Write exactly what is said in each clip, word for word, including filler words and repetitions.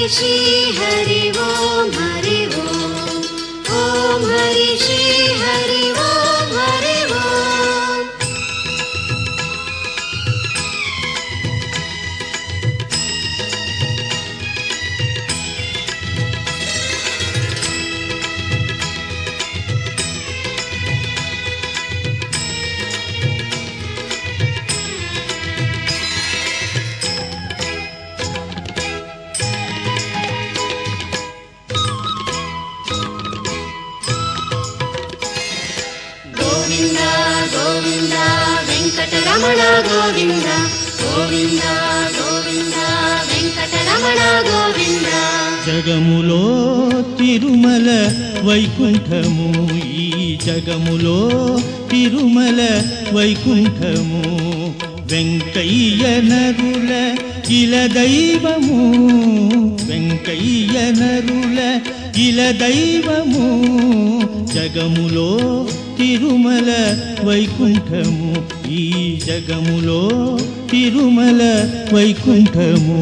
श्री हरि ओम हरि ओम ओम हरि श्री हरि ओम हरि ओम। गोविंद गोविंद वेंकटरमण गोविंद गोविंद गोविंद वेंकटरमण गोविंद। జగములో తిరుమల వైకుంఠము ఈ జగములో తిరుమల వైకుంఠము వెంకయ్య నరుల ఇల దైవము వెంకయ్య నరుల ఇల దైవము జగములో తిరుమల వైకుంఠము ఈ జగములో తిరుమల వైకుంఠము।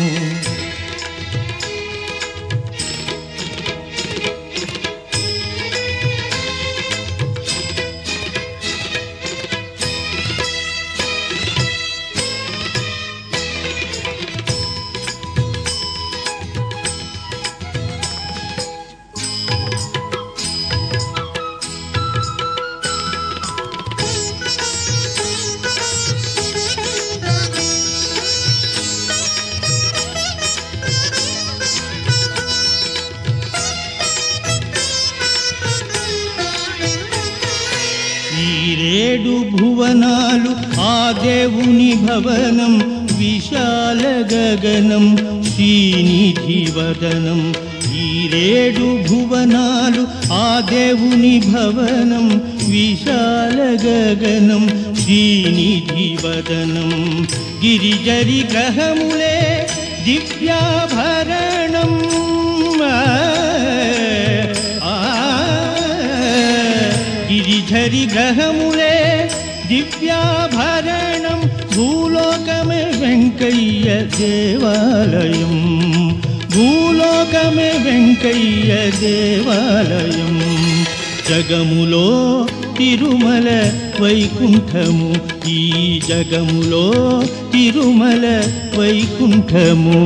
ఈరేడు భువనాలు ఆ దేవుని భవనం విశాల గగనం శ్రీనిధి వదనం ఈరేడు భువనాలు ఆ దేవుని భవనం విశాల గగనం శ్రీనిధి వదనం గిరిజరి గ్రహములే దివ్యాభరణం గిరిధరి గ్రహములే దివ్యాభరణం భూలోకమే వెంకయ్య దేవాలయం భూలోకమే వెంకయ్య దేవాలయం జగములో తిరుమల వైకుంఠము ఈ జగములో తిరుమల వైకుంఠము।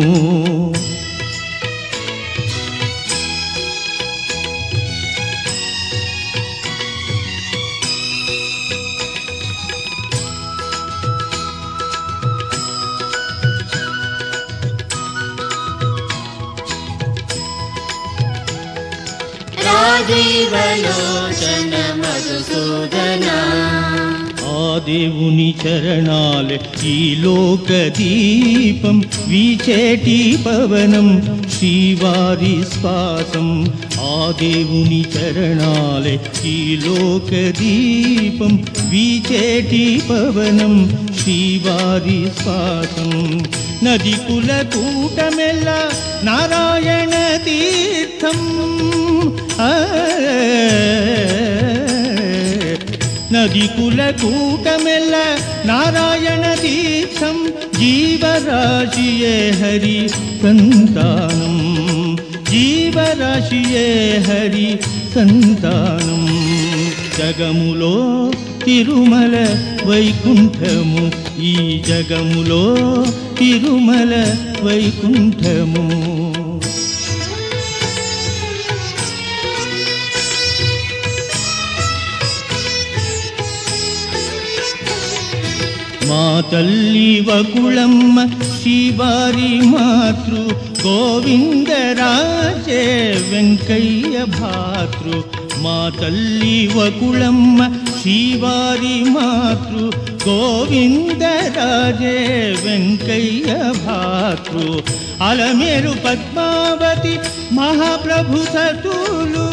రాజీవలోచన మధుసూదనా ఆ దేవుని చరణాలే ఈ లోక దీపం వీచేటి పవనం శ్రీవారి శ్వాసం ఆ దేవుని చరణాలే ఈ లోక దీపం వీచేటి పవనం శ్రీవారి శ్వాసం నది కుల కూటమెల్ల నారాయణ తీర్థం నది కుల కూటమెల్ల నారాయణ తీర్థం జీవరాశియే హరి సంతానం జీవరాశియే హరి సంతానం జగములో తిరుమల వైకుంఠము ఈ జగములో తిరుమల వైకుంఠము। మా తల్లి వకుళమ్మ శ్రీవారి మాతృ గోవిందరాజే వెంకయ్య భాతృ మా తల్లి వకుళమ్మ శ్రీవారి మాతృ గోవిందరాజే వెంకయ్య భాతృ అలమేలు పద్మావతి మహాప్రభు సతులు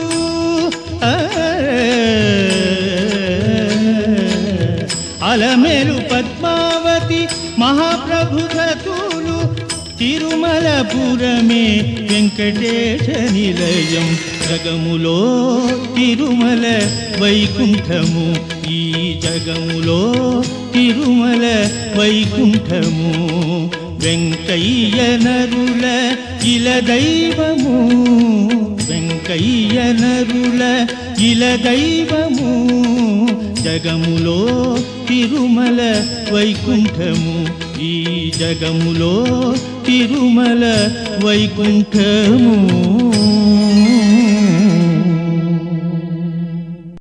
అలమేలు పద్మావతి మహాప్రభు సతులు తిరుమలపురమే వెంకటేశ నిలయం జగములో తిరుమల వైకుంఠము ఈ జగములో తిరుమల వైకుంఠము వెంకయ్య నరుల ఇల దైవము వెంకయ్య నరుల ఇల దైవము జగములో తిరుమల వైకుంఠము ఈ జగములో తిరుమల వైకుంఠము